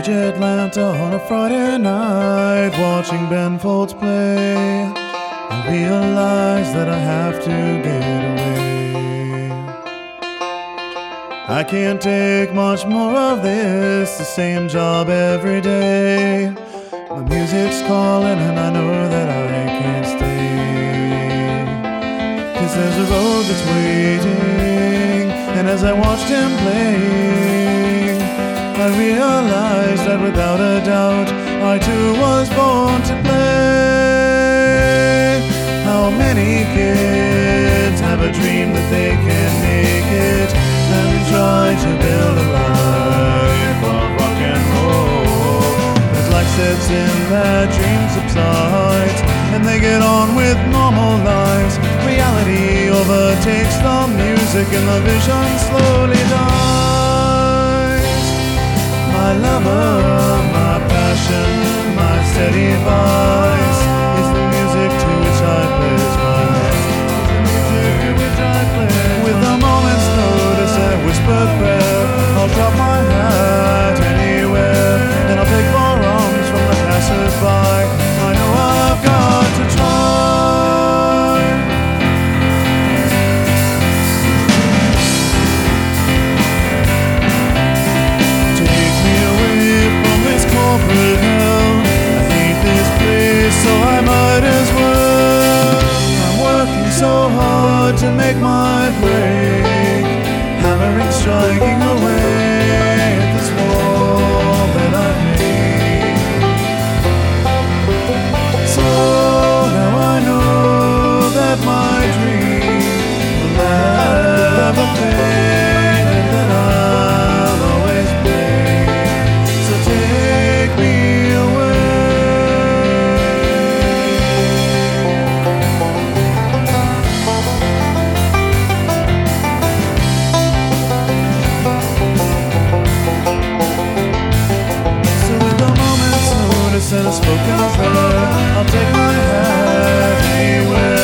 beach Atlanta on a Friday night, watching Ben Folds play. I realize that I have to get away. I can't take much more of this, the same job every day. My music's calling and I know that I can't stay. 'Cause there's a road that's waiting, and as I watched him playing, I realized that without a doubt I too was born to play. How many kids have a dream that they can make it and try to build a life of rock and roll? But life sets in, their dreams subside, and they get on with normal lives. Reality overtakes the music and the vision slowly dies. My lover, my passion, my steady vice is the music to which I pledge my life. The music to which I pledge. With a moment's notice and a whispered prayer, I'll drop my hat anywhere, and I'll beg for alms from the passers-by. I know I've got to try. Take me away from this corporate hell. I hate this place, so I might as well. I'm working so hard to make my break, hammering, striking away at this wall that I've made. So now I know that my dream will never fade, and that I'll always play. So take me away. So with a moment's notice and a spoken prayer, I'll take my hat anywhere.